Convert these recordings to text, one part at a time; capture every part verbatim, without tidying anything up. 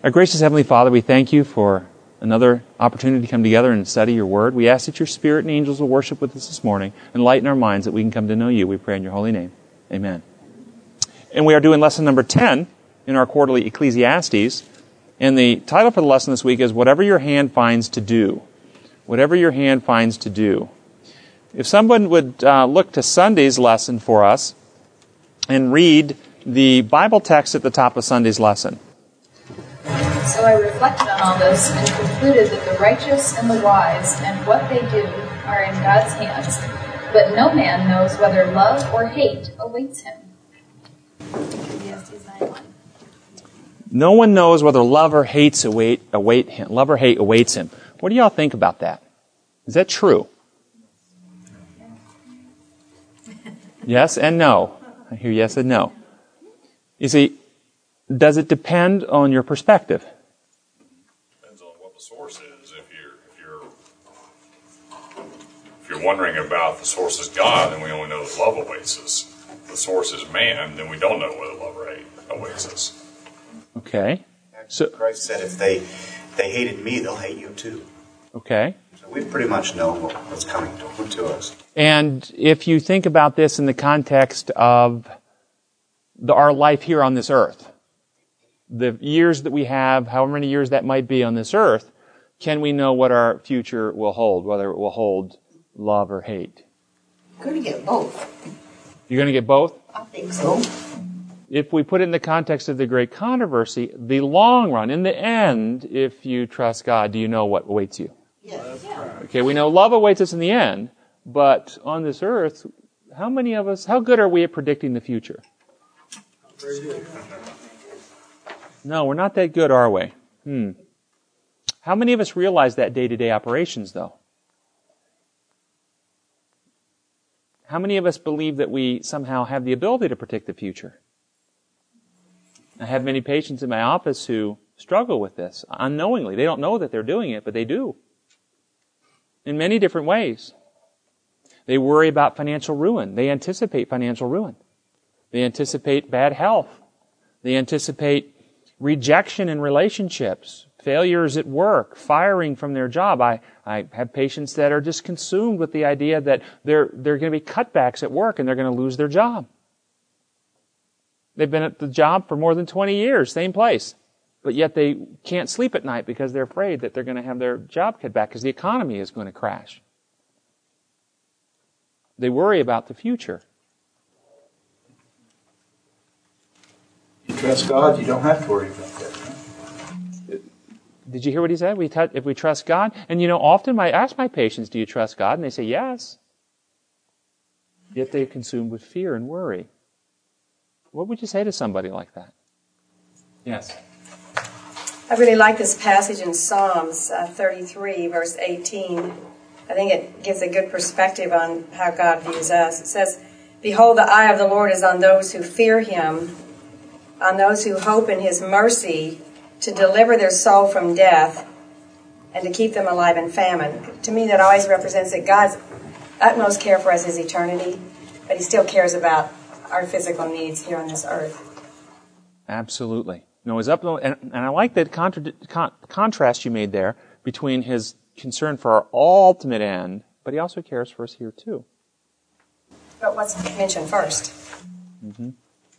Our gracious Heavenly Father, we thank you for another opportunity to come together and study your word. We ask that your Spirit and angels will worship with us this morning and lighten our minds that we can come to know you. We pray in your holy name. Amen. And we are doing lesson number ten in our quarterly Ecclesiastes. And the title for the lesson this week is Whatever Your Hand Finds to Do. Whatever your hand finds to do. If someone would uh, look to Sunday's lesson for us and read the Bible text at the top of Sunday's lesson. So I reflected on all this and concluded that the righteous and the wise and what they do are in God's hands, but no man knows whether love or hate awaits him. Ecclesiastes nine one. No one knows whether love or hates await await him. Love or hate awaits him. What do y'all think about that? Is that true? Yes and no. I hear yes and no. You see, does it depend on your perspective? Depends on what the source is. If you're if you're if you're wondering about the source is God, then we only know that love awaits us. If the source is man, then we don't know whether love or hate awaits us. Okay. So Christ said, if they they hated me, they'll hate you too. Okay. So we pretty much know what's coming to, to us. And if you think about this in the context of the, our life here on this earth, the years that we have, however many years that might be on this earth, can we know what our future will hold, whether it will hold love or hate? You're going to get both. You're going to get both? I think so. If we put it in the context of the great controversy, the long run, in the end, if you trust God, do you know what awaits you? Yes. Okay, we know love awaits us in the end, but on this earth, how many of us, how good are we at predicting the future? Very good. No, we're not that good, are we? Hmm. How many of us realize that day-to-day operations, though? How many of us believe that we somehow have the ability to predict the future? I have many patients in my office who struggle with this unknowingly. They don't know that they're doing it, but they do. In many different ways. They worry about financial ruin. They anticipate financial ruin. They anticipate bad health. They anticipate rejection in relationships, failures at work, firing from their job. I, I have patients that are just consumed with the idea that there, there are going to be cutbacks at work and they're going to lose their job. They've been at the job for more than twenty years, same place. But yet they can't sleep at night because they're afraid that they're going to have their job cut back because the economy is going to crash. They worry about the future. You trust God, you don't have to worry about that. Did you hear what he said? We t- if we trust God, and you know, often I ask my patients, do you trust God? And they say, yes. Yet they're consumed with fear and worry. What would you say to somebody like that? Yes. I really like this passage in Psalms uh, thirty-three, verse eighteen. I think it gives a good perspective on how God views us. It says, behold, the eye of the Lord is on those who fear him, on those who hope in his mercy, to deliver their soul from death and to keep them alive in famine. To me, that always represents that God's utmost care for us is eternity, but he still cares about our physical needs here on this earth. Absolutely. No, his up, and, and I like that contra- con- contrast you made there between his concern for our ultimate end, but he also cares for us here too. But what's mentioned first? Mm-hmm.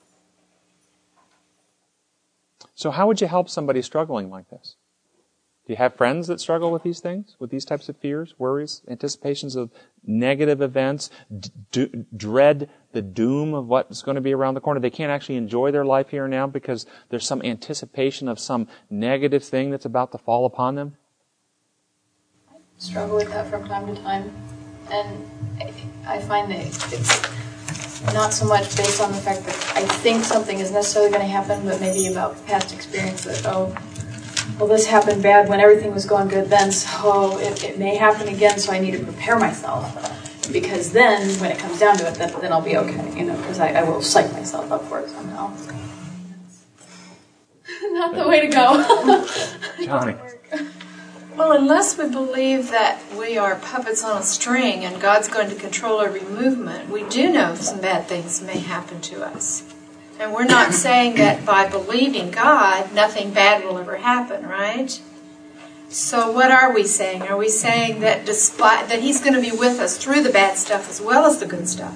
So how would you help somebody struggling like this? Do you have friends that struggle with these things, with these types of fears, worries, anticipations of negative events, d- dread the doom of what's going to be around the corner? They can't actually enjoy their life here and now because there's some anticipation of some negative thing that's about to fall upon them? I struggle with that from time to time. And I find that it's not so much based on the fact that I think something is necessarily going to happen, but maybe about past experience that, oh, well, this happened bad when everything was going good then, so it, it may happen again, so I need to prepare myself. Because then, when it comes down to it, then, then I'll be okay, you know, because I, I will psych myself up for it somehow. Not the way to go. Johnny. Well, unless we believe that we are puppets on a string and God's going to control every movement, we do know some bad things may happen to us. And we're not saying that by believing God, nothing bad will ever happen, right? So what are we saying? Are we saying that despite that He's going to be with us through the bad stuff as well as the good stuff?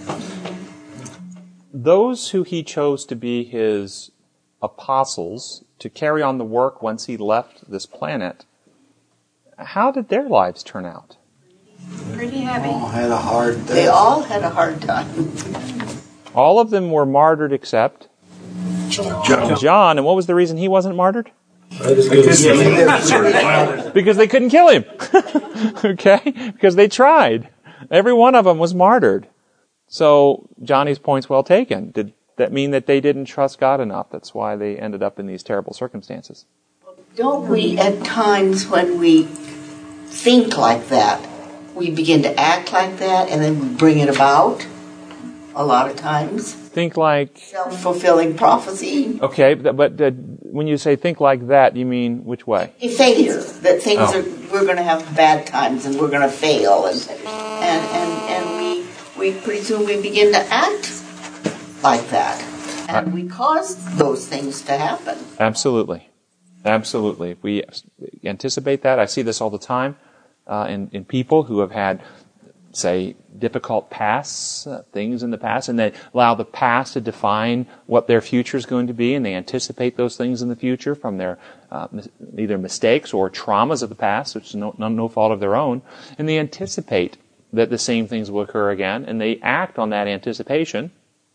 Those who He chose to be His apostles, to carry on the work once He left this planet, how did their lives turn out? Pretty heavy. All had a hard day. They all had a hard time. All of them were martyred except John. John. And what was the reason he wasn't martyred? Because Because they couldn't kill him. Okay? Because they tried. Every one of them was martyred. So Johnny's point's well taken. Did that mean that they didn't trust God enough? That's why they ended up in these terrible circumstances. Don't we, at times when we think like that, we begin to act like that and then we bring it about a lot of times? Think like... Self-fulfilling prophecy. Okay, but, but uh, when you say think like that, you mean which way? A failure. That things Oh. are, we're going to have bad times and we're going to fail. And, and, and, and we, we pretty soon we begin to act like that. And we cause those things to happen. Absolutely. Absolutely. We anticipate that. I see this all the time uh, in, in people who have had, say, difficult pasts, uh, things in the past, and they allow the past to define what their future is going to be, and they anticipate those things in the future from their uh, mis- either mistakes or traumas of the past, which is no, no, no fault of their own, and they anticipate that the same things will occur again, and they act on that anticipation.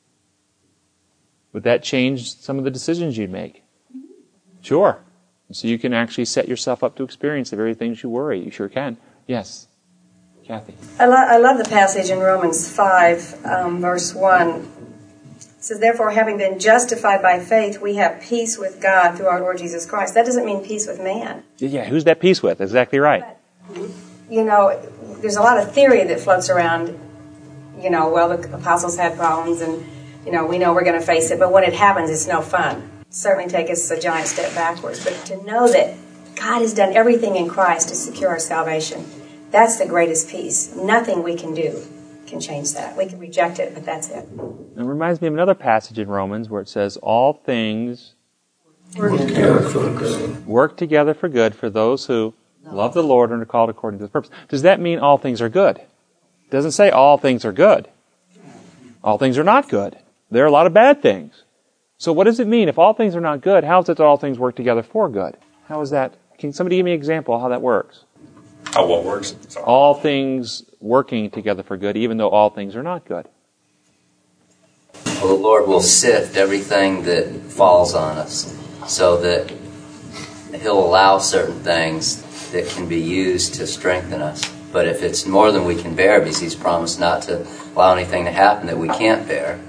Would that change some of the decisions you'd make? Sure. So you can actually set yourself up to experience the very things you worry. You sure can. Yes. Kathy. I, lo- I love the passage in Romans five, um, verse one. It says, therefore, having been justified by faith, we have peace with God through our Lord Jesus Christ. That doesn't mean peace with man. Yeah, who's that peace with? Exactly right. You know, there's a lot of theory that floats around, you know, well, the apostles had problems and, you know, we know we're going to face it, but when it happens, it's no fun. Certainly take us a giant step backwards. But to know that God has done everything in Christ to secure our salvation, that's the greatest peace. Nothing we can do can change that. We can reject it, but that's it. It reminds me of another passage in Romans where it says, all things Work together for good. work together for good for those who love the Lord and are called according to His purpose. Does that mean all things are good? It doesn't say all things are good. All things are not good. There are a lot of bad things. So what does it mean? If all things are not good, how is it that all things work together for good? How is that? Can somebody give me an example of how that works? How what works? Sorry. All things working together for good, even though all things are not good. Well, the Lord will sift everything that falls on us so that He'll allow certain things that can be used to strengthen us. But if it's more than we can bear, because He's promised not to allow anything to happen that we can't bear.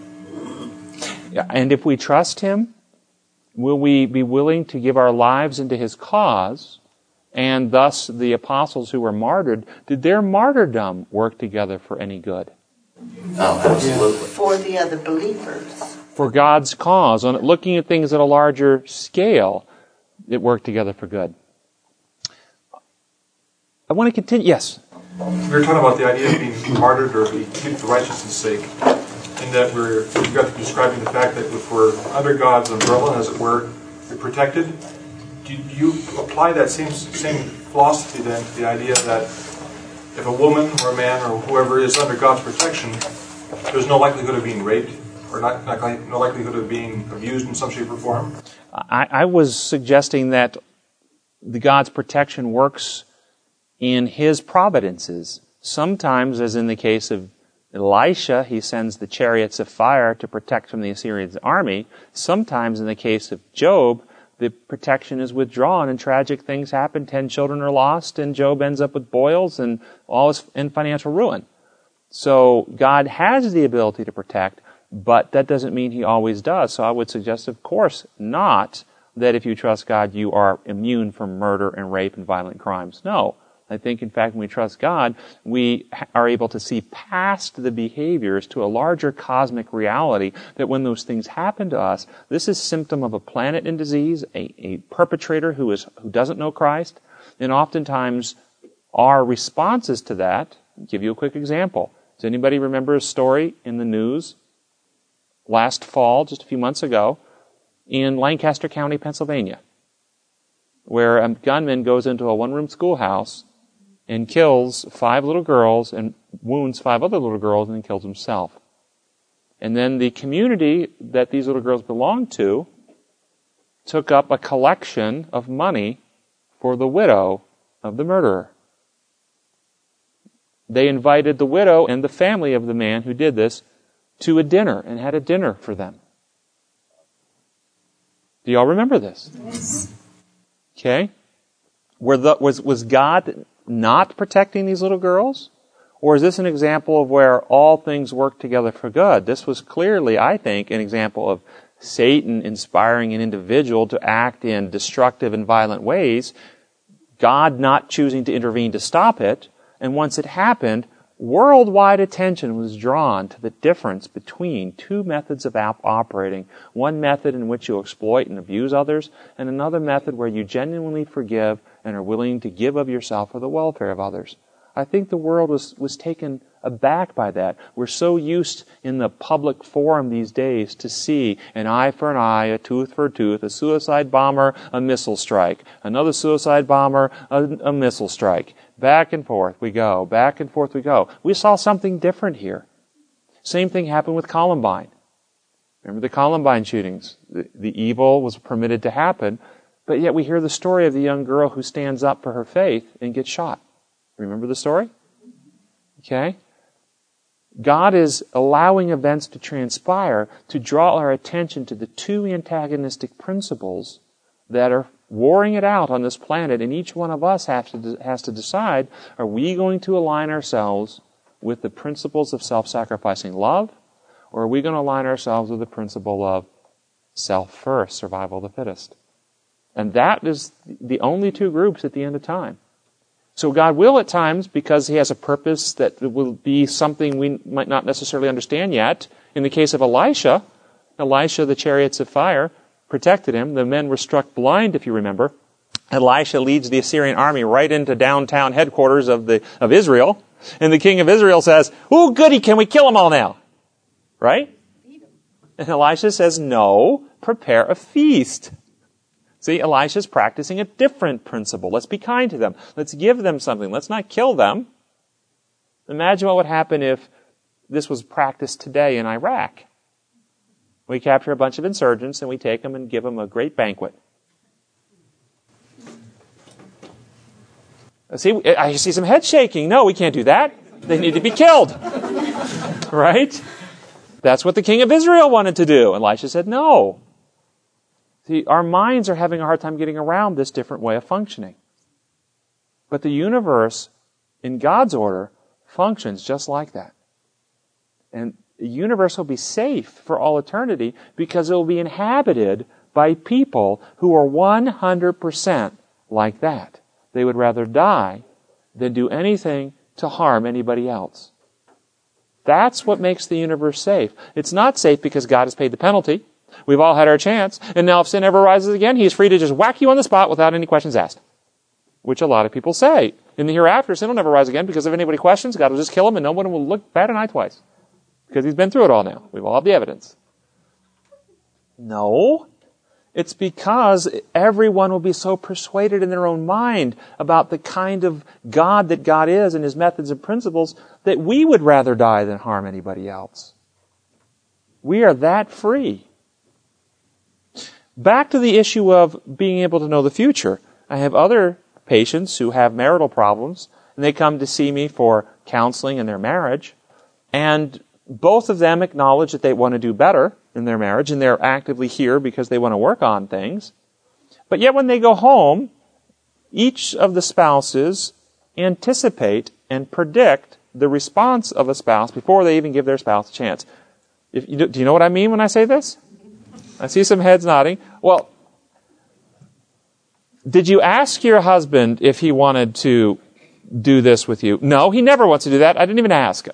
Yeah, and if we trust Him, will we be willing to give our lives into His cause? And thus the apostles who were martyred, did their martyrdom work together for any good? Oh, absolutely. For the other believers. For God's cause. On looking at things at a larger scale, it worked together for good. I want to continue. Yes? We were talking about the idea of being martyred or be keep for righteousness' sake, and that we're we've got to be describing the fact that if we're under God's umbrella, as it were, we're protected. Do you apply that same same philosophy then to the idea that if a woman or a man or whoever is under God's protection, there's no likelihood of being raped or not, not no likelihood of being abused in some shape or form? I, I was suggesting that the God's protection works in His providences. Sometimes, as in the case of Elisha, He sends the chariots of fire to protect from the Assyrian army. Sometimes, in the case of Job, the protection is withdrawn and tragic things happen. Ten children are lost and Job ends up with boils and all is in financial ruin. So God has the ability to protect, but that doesn't mean He always does. So I would suggest, of course, not that if you trust God, you are immune from murder and rape and violent crimes. No. I think, in fact, when we trust God, we are able to see past the behaviors to a larger cosmic reality that when those things happen to us, this is symptom of a planet in disease, a, a perpetrator who is who doesn't know Christ, and oftentimes our responses to that, I'll give you a quick example. Does anybody remember a story in the news last fall, just a few months ago, in Lancaster County, Pennsylvania, where a gunman goes into a one-room schoolhouse and kills five little girls and wounds five other little girls and then kills himself. And then the community that these little girls belonged to took up a collection of money for the widow of the murderer. They invited the widow and the family of the man who did this to a dinner and had a dinner for them. Do y'all remember this? Yes. Okay. Were the, was, was God not protecting these little girls? Or is this an example of where all things work together for good? This was clearly, I think, an example of Satan inspiring an individual to act in destructive and violent ways, God not choosing to intervene to stop it, and once it happened, worldwide attention was drawn to the difference between two methods of op- operating. One method in which you exploit and abuse others, and another method where you genuinely forgive and are willing to give of yourself for the welfare of others. I think the world was, was taken aback by that. We're so used in the public forum these days to see an eye for an eye, a tooth for a tooth, a suicide bomber, a missile strike, another suicide bomber, a, a missile strike. Back and forth we go, back and forth we go. We saw something different here. Same thing happened with Columbine. Remember the Columbine shootings? The, the evil was permitted to happen, but yet we hear the story of the young girl who stands up for her faith and gets shot. Remember the story? Okay? God is allowing events to transpire to draw our attention to the two antagonistic principles that are warring it out on this planet, and each one of us has to, has to decide, are we going to align ourselves with the principles of self-sacrificing love, or are we going to align ourselves with the principle of self-first, survival of the fittest? And that is the only two groups at the end of time. So God will at times, because He has a purpose that will be something we might not necessarily understand yet. In the case of Elisha, Elisha, the chariots of fire, protected him. The men were struck blind, if you remember. Elisha leads the Assyrian army right into downtown headquarters of the of Israel. And the king of Israel says, "Oh, goody, can we kill them all now?" Right? And Elisha says, "No, prepare a feast." See, Elisha's practicing a different principle. Let's be kind to them. Let's give them something. Let's not kill them. Imagine what would happen if this was practiced today in Iraq. We capture a bunch of insurgents and we take them and give them a great banquet. See, I see some head shaking. No, we can't do that. They need to be killed. Right? That's what the king of Israel wanted to do. Elisha said no. See, our minds are having a hard time getting around this different way of functioning. But the universe, in God's order, functions just like that. And the universe will be safe for all eternity because it will be inhabited by people who are one hundred percent like that. They would rather die than do anything to harm anybody else. That's what makes the universe safe. It's not safe because God has paid the penalty. We've all had our chance. And now if sin ever rises again, He's free to just whack you on the spot without any questions asked. Which a lot of people say. In the hereafter, sin will never rise again because if anybody questions, God will just kill him and no one will look bat an eye twice. Because He's been through it all now. We all have the evidence. No. It's because everyone will be so persuaded in their own mind about the kind of God that God is and His methods and principles that we would rather die than harm anybody else. We are that free. Back to the issue of being able to know the future. I have other patients who have marital problems, and they come to see me for counseling in their marriage, and both of them acknowledge that they want to do better in their marriage, and they're actively here because they want to work on things. But yet when they go home, each of the spouses anticipate and predict the response of a spouse before they even give their spouse a chance. If you, do you know what I mean when I say this? I see some heads nodding. Well, did you ask your husband if he wanted to do this with you? No, he never wants to do that. I didn't even ask.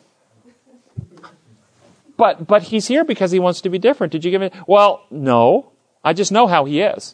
But but he's here because he wants to be different. Did you give it? Well, no. I just know how he is.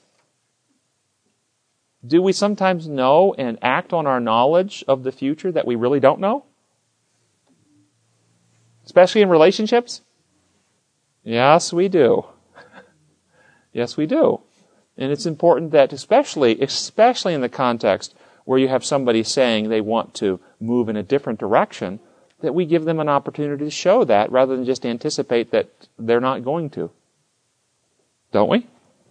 Do we sometimes know and act on our knowledge of the future that we really don't know? Especially in relationships? Yes, we do. Yes, we do. And it's important that, especially, especially in the context where you have somebody saying they want to move in a different direction, that we give them an opportunity to show that rather than just anticipate that they're not going to. Don't we?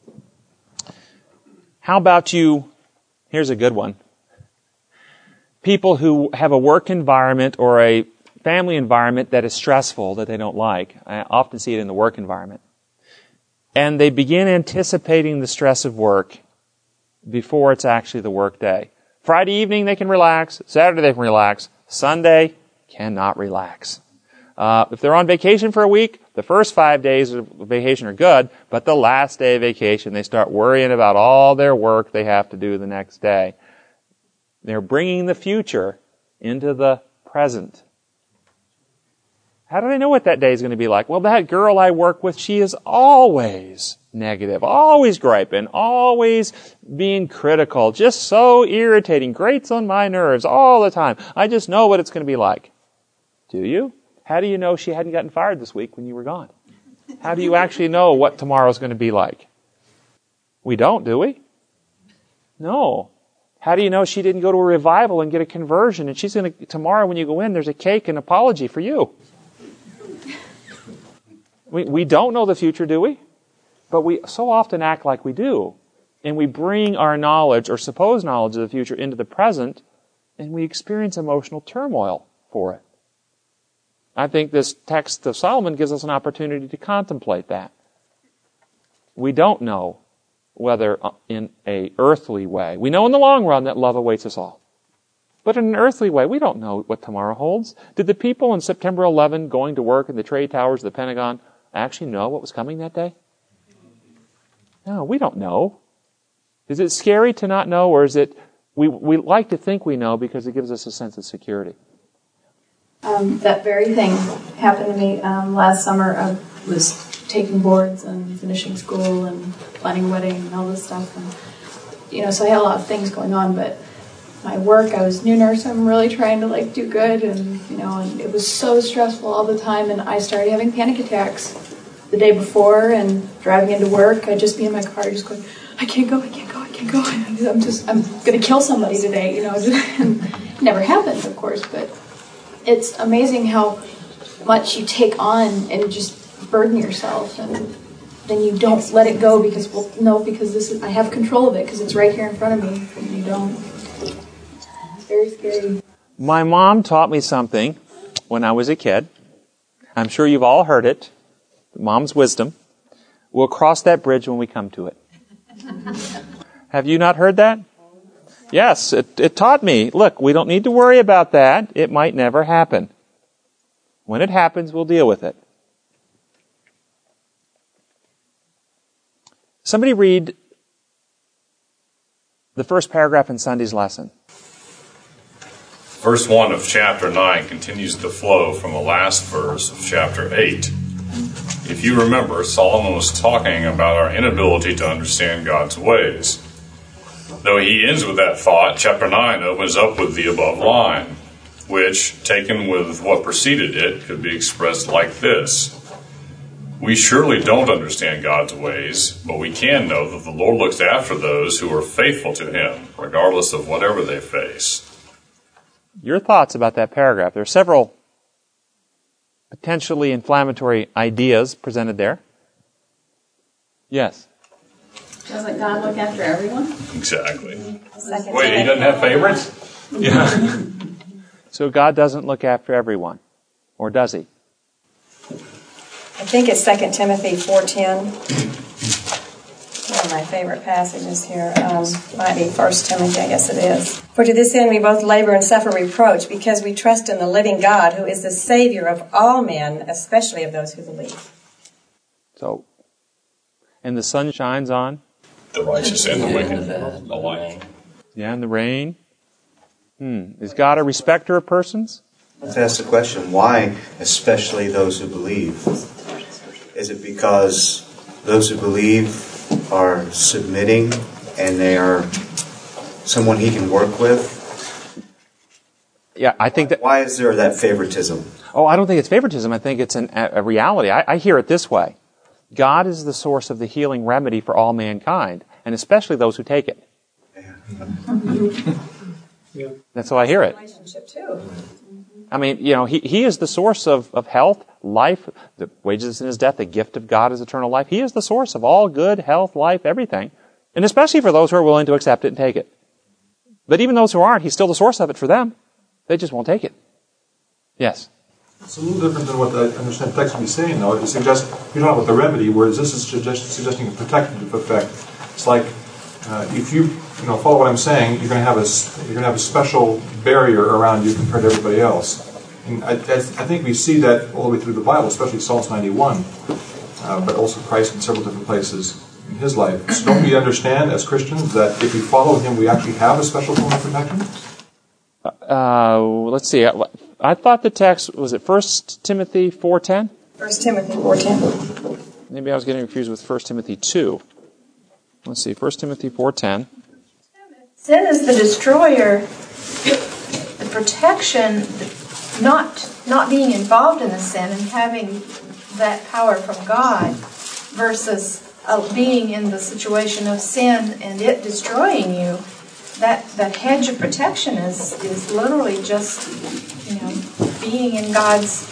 How about you, here's a good one. People who have a work environment or a family environment that is stressful, that they don't like. I often see it in the work environment. And they begin anticipating the stress of work before it's actually the work day. Friday evening they can relax. Saturday they can relax. Sunday cannot relax. Uh, if they're on vacation for a week, the first five days of vacation are good, but the last day of vacation they start worrying about all their work they have to do the next day. They're bringing the future into the present. How do they know what that day is going to be like? Well, that girl I work with, she is always negative, always griping, always being critical, just so irritating, grates on my nerves all the time. I just know what it's going to be like. Do you? How do you know she hadn't gotten fired this week when you were gone? How do you actually know what tomorrow's going to be like? We don't, do we? No. How do you know she didn't go to a revival and get a conversion and she's going to, tomorrow when you go in, there's a cake and apology for you? We, we don't know the future, do we? But we so often act like we do. And we bring our knowledge or supposed knowledge of the future into the present and we experience emotional turmoil for it. I think this text of Solomon gives us an opportunity to contemplate that. We don't know whether in a earthly way. We know in the long run that love awaits us all. But in an earthly way, we don't know what tomorrow holds. Did the people on September eleventh going to work in the trade towers of the Pentagon actually know what was coming that day? No, we don't know. Is it scary to not know, or is it, we, we like to think we know because it gives us a sense of security? Um, that very thing happened to me um, last summer. I was taking boards and finishing school and planning a wedding and all this stuff. And, you know, so I had a lot of things going on, but my work, I was a new nurse, I'm really trying to like do good, and you know, and it was so stressful all the time, and I started having panic attacks the day before, and driving into work, I'd just be in my car just going, I can't go, I can't go, I can't go, I'm just, I'm going to kill somebody today, you know, and it never happened, of course, but it's amazing how much you take on and just burden yourself, and then you don't let it go because, well, no, because this is, I have control of it because it's right here in front of me, and you don't. It's very scary. My mom taught me something when I was a kid. I'm sure you've all heard it. Mom's wisdom. We'll cross that bridge when we come to it. Have you not heard that? Yes, it, it taught me, look, we don't need to worry about that. It might never happen. When it happens, we'll deal with it. Somebody read the first paragraph in Sunday's lesson. Verse one of chapter nine continues the flow from the last verse of chapter eight. If you remember, Solomon was talking about our inability to understand God's ways. Though he ends with that thought, chapter nine opens up with the above line, which, taken with what preceded it, could be expressed like this. We surely don't understand God's ways, but we can know that the Lord looks after those who are faithful to Him, regardless of whatever they face. Your thoughts about that paragraph. There are several potentially inflammatory ideas presented there. Yes? Doesn't God look after everyone? Exactly. Second Wait, He doesn't have favorites? Yeah. So God doesn't look after everyone. Or does He? I think it's Second Timothy four ten. One of my favorite passages here. Um, might be First Timothy, I guess it is. For to this end we both labor and suffer reproach, because we trust in the living God, who is the Savior of all men, especially of those who believe. So, and the sun shines on? The righteous and the wicked alike. Yeah, and the rain. Hmm. Is God a respecter of persons? Let's ask the question, why especially those who believe? Is it because those who believe are submitting and they are someone He can work with? Yeah, I think that... Why is there that favoritism? Oh, I don't think it's favoritism. I think it's an, a reality. I, I hear it this way. God is the source of the healing remedy for all mankind, and especially those who take it. Yeah. That's how I hear it. Relationship too. I mean, you know, he, he is the source of, of health, life. The wages of sin is death. The gift of God is eternal life. He is the source of all good, health, life, everything. And especially for those who are willing to accept it and take it. But even those who aren't, he's still the source of it for them. They just won't take it. Yes? It's a little different than what I understand the text to be saying, though. It suggests, you're talking about the remedy, whereas this is suggest, suggesting a protective effect. It's like, uh, if you, you know, follow what I'm saying, you're going to have a, you're going to have a special barrier around you compared to everybody else. And I, I, I think we see that all the way through the Bible, especially Psalms ninety-one, uh, but also Christ in several different places in his life. So don't we understand as Christians that if we follow him, we actually have a special form of protection? Uh, let's see. I, I thought the text, was it First Timothy four ten? First Timothy four ten. Maybe I was getting confused with First Timothy two. Let's see, First Timothy four ten. Sin is the destroyer. The protection, not not being involved in the sin and having that power from God versus uh, being in the situation of sin and it destroying you. That that hedge of protection is is literally just, you know, being in God's,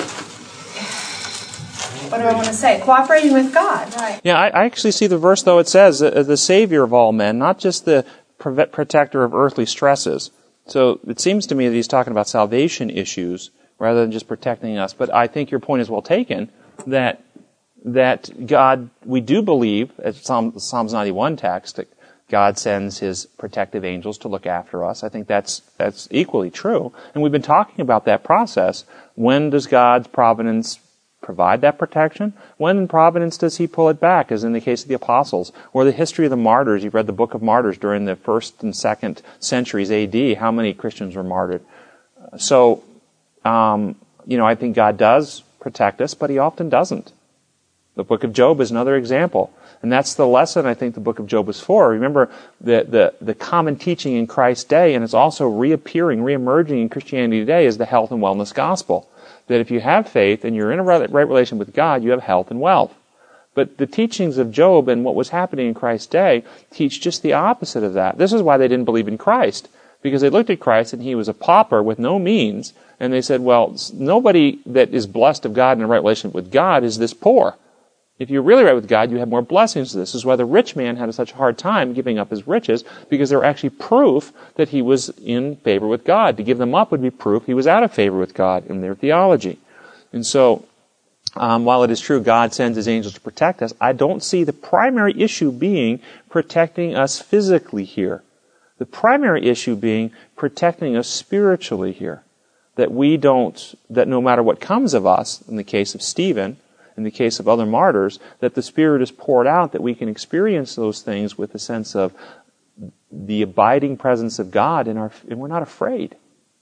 what do I want to say? Cooperating with God, right? Yeah, I, I actually see the verse, though, it says, uh, the Savior of all men, not just the pre- protector of earthly stresses. So it seems to me that he's talking about salvation issues rather than just protecting us. But I think your point is well taken, that that God, we do believe, as Psalm, Psalms ninety-one text, that God sends his protective angels to look after us. I think that's that's equally true. And we've been talking about that process. When does God's providence provide that protection? When in providence does he pull it back, as in the case of the apostles? Or the history of the martyrs. You've read the book of martyrs during the first and second centuries A D. How many Christians were martyred? So, um, you know, I think God does protect us, but he often doesn't. The book of Job is another example. And that's the lesson I think the book of Job is for. Remember the, the, the common teaching in Christ's day, and it's also reappearing, reemerging in Christianity today, is the health and wellness gospel. That if you have faith and you're in a right relation with God, you have health and wealth. But the teachings of Job and what was happening in Christ's day teach just the opposite of that. This is why they didn't believe in Christ. Because they looked at Christ and he was a pauper with no means, and they said, well, nobody that is blessed of God in a right relation with God is this poor. If you're really right with God, you have more blessings. This is why the rich man had such a hard time giving up his riches, because they were actually proof that he was in favor with God. To give them up would be proof he was out of favor with God in their theology. And so, um, while it is true God sends his angels to protect us, I don't see the primary issue being protecting us physically here. The primary issue being protecting us spiritually here. That we don't, that no matter what comes of us, in the case of Stephen, in the case of other martyrs, that the Spirit is poured out, that we can experience those things with a sense of the abiding presence of God, and, our, and we're not afraid.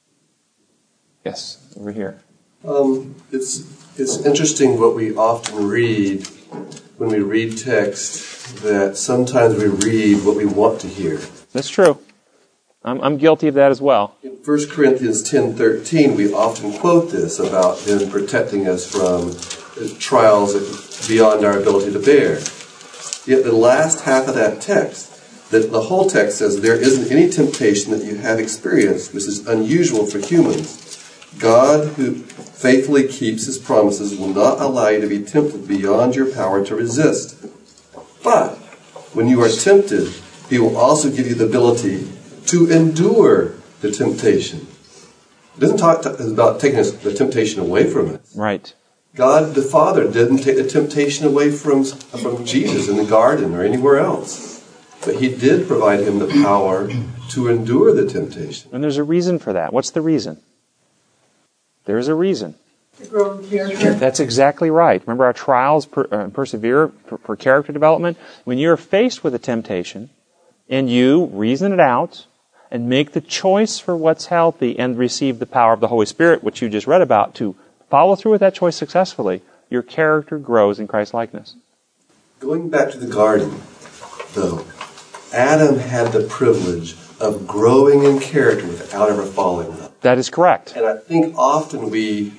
Yes, over here. Um, it's it's interesting what we often read when we read text, that sometimes we read what we want to hear. That's true. I'm, I'm guilty of that as well. In First Corinthians ten thirteen, we often quote this about him protecting us from trials beyond our ability to bear. Yet the last half of that text, that the whole text says, there isn't any temptation that you have experienced which is unusual for humans. God, who faithfully keeps his promises, will not allow you to be tempted beyond your power to resist. But when you are tempted, he will also give you the ability to endure the temptation. It doesn't talk about taking the temptation away from us. Right. God the Father didn't take the temptation away from, from Jesus in the garden or anywhere else. But he did provide him the power to endure the temptation. And there's a reason for that. What's the reason? There's a reason. To grow in character. That's exactly right. Remember our trials per, uh, persevere for, for character development? When you're faced with a temptation and you reason it out and make the choice for what's healthy and receive the power of the Holy Spirit, which you just read about, to follow through with that choice successfully, your character grows in Christ-likeness. Going back to the garden, though, Adam had the privilege of growing in character without ever falling. That is correct. And I think often we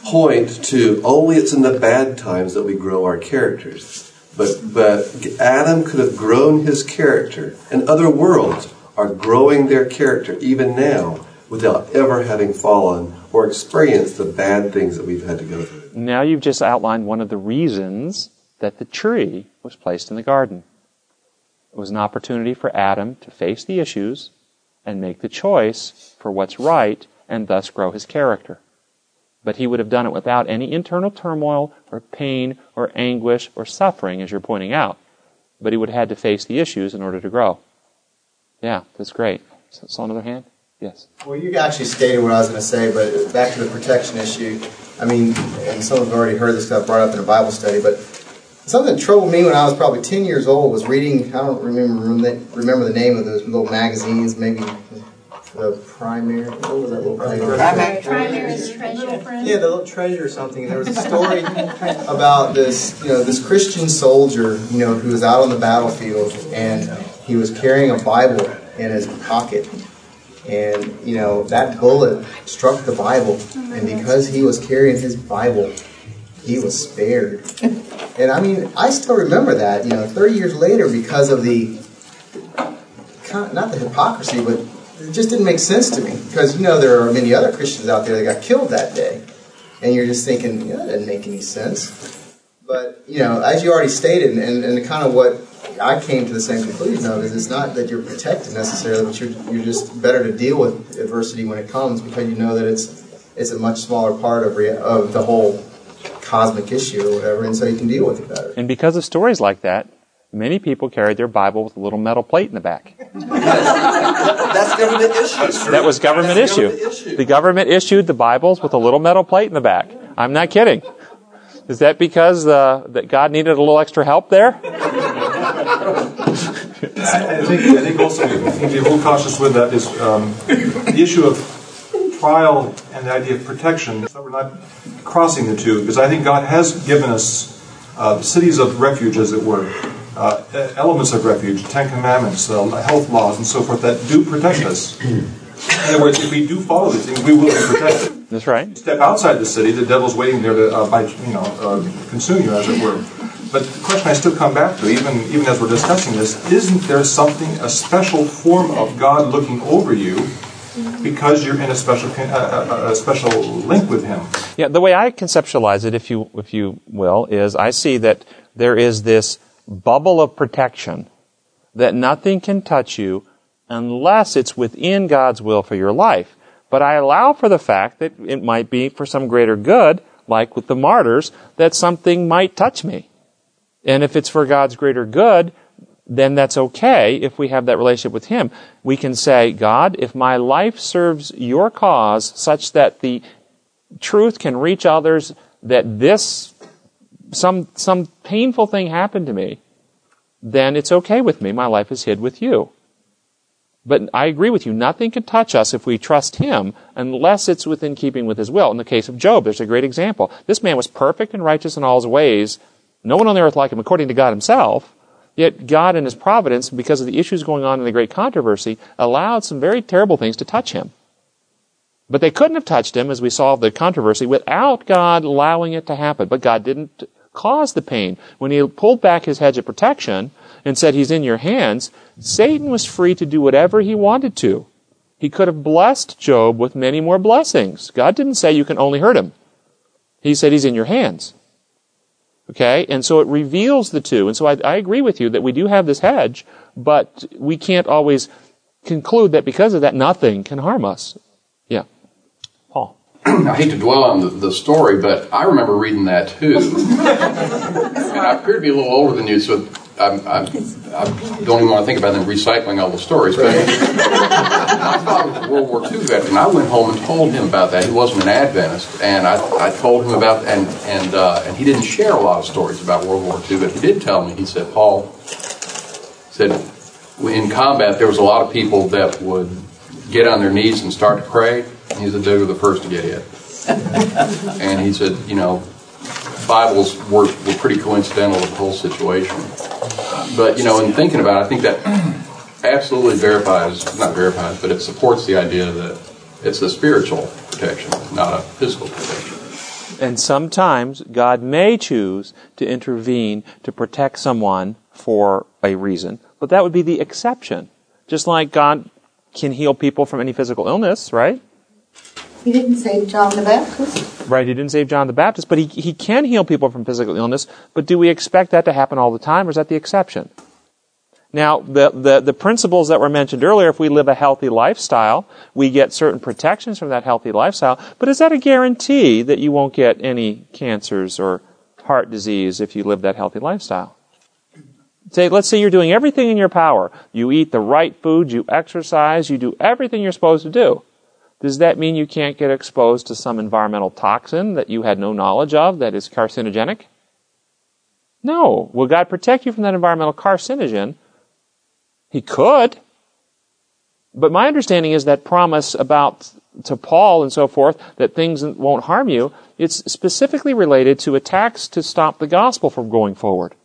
point to only it's in the bad times that we grow our characters. But but Adam could have grown his character, and other worlds are growing their character even now without ever having fallen or experienced the bad things that we've had to go through. Now you've just outlined one of the reasons that the tree was placed in the garden. It was an opportunity for Adam to face the issues and make the choice for what's right and thus grow his character. But he would have done it without any internal turmoil or pain or anguish or suffering, as you're pointing out. But he would have had to face the issues in order to grow. Yeah, that's great. So, so another hand? Yes. Well, you actually stated what I was going to say, but back to the protection issue. I mean, and some have already heard this stuff brought up in a Bible study, but something that troubled me when I was probably ten years old was reading, I don't remember remember the name of those little magazines, maybe the Primary, what was that little thing? Primary, primary treasure. Yeah, the little treasure or something. There was a story about this, you know, this Christian soldier, you know, who was out on the battlefield, and he was carrying a Bible in his pocket. And, you know, that bullet struck the Bible, and because he was carrying his Bible, he was spared. And I mean, I still remember that, you know, thirty years later, because of the, not the hypocrisy, but it just didn't make sense to me. Because, you know, there are many other Christians out there that got killed that day. And you're just thinking, yeah, that doesn't make any sense. But, you know, as you already stated, and, and kind of what I came to the same conclusion of, is it's not that you're protected necessarily, but you're, you're just better to deal with adversity when it comes, because you know that it's it's a much smaller part of, rea- of the whole cosmic issue or whatever, and so you can deal with it better. And because of stories like that, many people carried their Bible with a little metal plate in the back. That's government issue. That was government That's issue. government issue. The government issued the Bibles with a little metal plate in the back. I'm not kidding. Is that because uh, that God needed a little extra help there? I think, I think also we need to be a little cautious with that is um, the issue of trial and the idea of protection, so we're not crossing the two, because I think God has given us uh, cities of refuge, as it were, uh, elements of refuge, Ten Commandments, uh, health laws, and so forth, that do protect us. In other words, if we do follow these things, we will be protected. That's right. Step outside the city, the devil's waiting there to uh, bite, you know, uh, consume you, as it were. But the question I still come back to, even even as we're discussing this, isn't there something, a special form of God looking over you because you're in a special uh, a special link with Him? Yeah, the way I conceptualize it, if you if you will, is I see that there is this bubble of protection that nothing can touch you unless it's within God's will for your life. But I allow for the fact that it might be for some greater good, like with the martyrs, that something might touch me. And if it's for God's greater good, then that's okay if we have that relationship with Him. We can say, God, if my life serves your cause such that the truth can reach others, that this, some, some painful thing happened to me, then it's okay with me. My life is hid with you. But I agree with you. Nothing can touch us if we trust Him unless it's within keeping with His will. In the case of Job, there's a great example. This man was perfect and righteous in all his ways. No one on the earth like him, according to God Himself. Yet God in His providence, because of the issues going on in the great controversy, allowed some very terrible things to touch him. But they couldn't have touched him, as we saw the controversy, without God allowing it to happen. But God didn't cause the pain. When He pulled back His hedge of protection and said, He's in your hands, Satan was free to do whatever he wanted to. He could have blessed Job with many more blessings. God didn't say you can only hurt him. He said He's in your hands. Okay? And so it reveals the two. And so I, I agree with you that we do have this hedge, but we can't always conclude that because of that, nothing can harm us. Yeah. Paul. I hate to dwell on the, the story, but I remember reading that too. And I appear to be a little older than you, so I'm, I'm, I don't even want to think about them recycling all the stories. But my father was a World War Two veteran. I went home and told him about that. He wasn't an Adventist, and I, I told him about and and uh, and he didn't share a lot of stories about World War Two, but he did tell me. He said, Paul said, in combat there was a lot of people that would get on their knees and start to pray. And he said they were the first to get hit. And he said, you know, Bibles were, were pretty coincidental with the whole situation. But, you know, in thinking about it, I think that absolutely verifies, not verifies, but it supports the idea that it's a spiritual protection, not a physical protection. And sometimes God may choose to intervene to protect someone for a reason, but that would be the exception. Just like God can heal people from any physical illness, right? He didn't save John the Baptist. Right, he didn't save John the Baptist, but he, he can heal people from physical illness, but do we expect that to happen all the time, or is that the exception? Now, the, the, the principles that were mentioned earlier, if we live a healthy lifestyle, we get certain protections from that healthy lifestyle, but is that a guarantee that you won't get any cancers or heart disease if you live that healthy lifestyle? Say, let's say you're doing everything in your power. You eat the right food, you exercise, you do everything you're supposed to do. Does that mean you can't get exposed to some environmental toxin that you had no knowledge of that is carcinogenic? No. Will God protect you from that environmental carcinogen? He could. But my understanding is that promise about to Paul and so forth, that things won't harm you, it's specifically related to attacks to stop the gospel from going forward.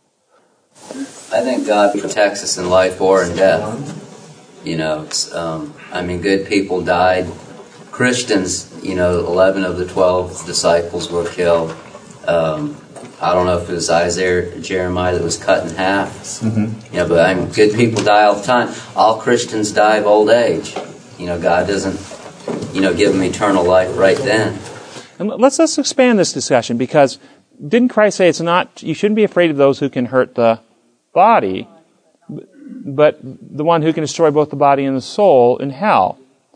I think God protects us in life or in death. You know, it's, um, I mean, good people died. Christians, you know, eleven of the twelve disciples were killed. Um, I don't know if it was Isaiah or Jeremiah that was cut in half. Mm-hmm. You know, but I mean, good people die all the time. All Christians die of old age. You know, God doesn't, you know, give them eternal life right then. And let's let's expand this discussion, because didn't Christ say it's not, you shouldn't be afraid of those who can hurt the body, but the one who can destroy both the body and the soul in hell?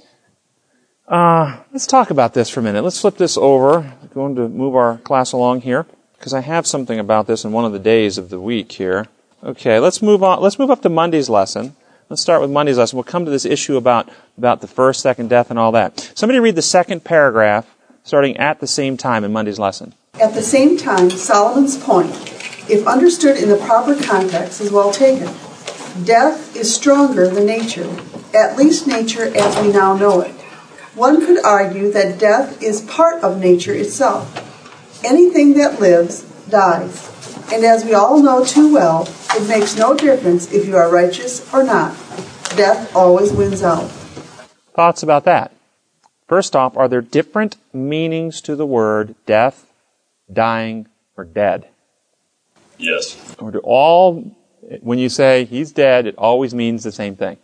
Uh, let's talk about this for a minute. Let's flip this over. I'm going to move our class along here, because I have something about this in one of the days of the week here. Okay, let's move on. Let's move up to Monday's lesson. Let's start with Monday's lesson. We'll come to this issue about, about the first, second death and all that. Somebody read the second paragraph, starting at the same time in Monday's lesson. At the same time, Solomon's point, if understood in the proper context, is well taken. Death is stronger than nature, at least nature as we now know it. One could argue that death is part of nature itself. Anything that lives dies. And as we all know too well, it makes no difference if you are righteous or not. Death always wins out. Thoughts about that? First off, are there different meanings to the word death, dying, or dead? Yes. Or do all, when you say he's dead, it always means the same thing?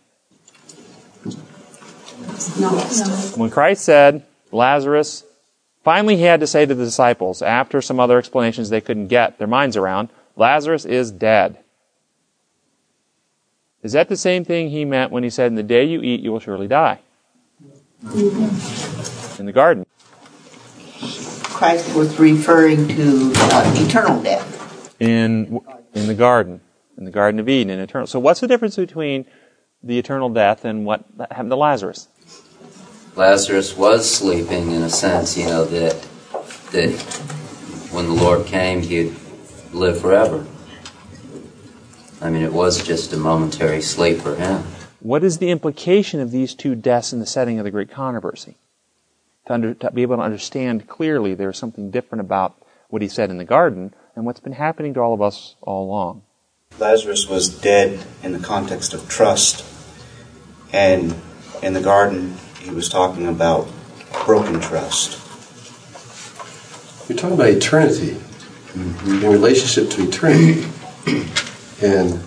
No. no. When Christ said, Lazarus, finally he had to say to the disciples, after some other explanations they couldn't get their minds around, Lazarus is dead. Is that the same thing he meant when he said, in the day you eat, you will surely die? Mm-hmm. In the garden. Christ was referring to uh, eternal death. In, in the garden. In the Garden of Eden, in eternal. So what's the difference between the eternal death and what happened to Lazarus? Lazarus was sleeping in a sense, you know, that that when the Lord came, he'd live forever. I mean, it was just a momentary sleep for him. What is the implication of these two deaths in the setting of the great controversy? To, under, to be able to understand clearly there's something different about what he said in the garden and what's been happening to all of us all along. Lazarus was dead in the context of trust, and in the garden he was talking about broken trust. You're talking about eternity, mm-hmm. in relationship to eternity. And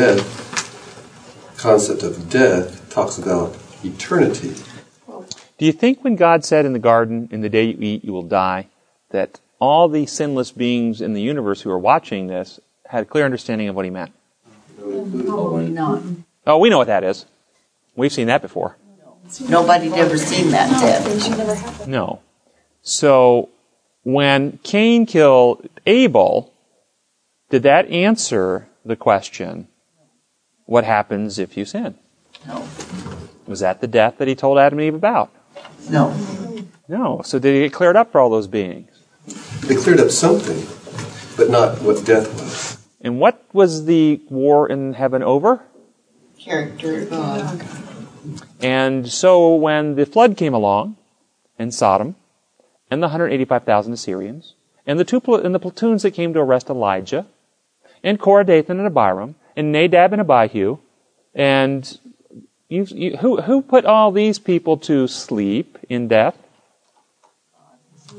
death, concept of death, talks about eternity. Do you think when God said in the garden, in the day you eat, you will die, that all the sinless beings in the universe who are watching this had a clear understanding of what he meant? Probably not. Oh, we know what that is. We've seen that before. Nobody'd ever seen that death. No. So, when Cain killed Abel, did that answer the question, what happens if you sin? No. Was that the death that he told Adam and Eve about? No. No. So did it get cleared up for all those beings? They cleared up something, but not what death was. And what was the war in heaven over? Character of God. And so when the flood came along, and Sodom, and the one hundred eighty-five thousand Assyrians, and the two pl- and the platoons that came to arrest Elijah, and Korah, Dathan, and Abiram, and Nadab and Abihu, and you, you, who who put all these people to sleep in death?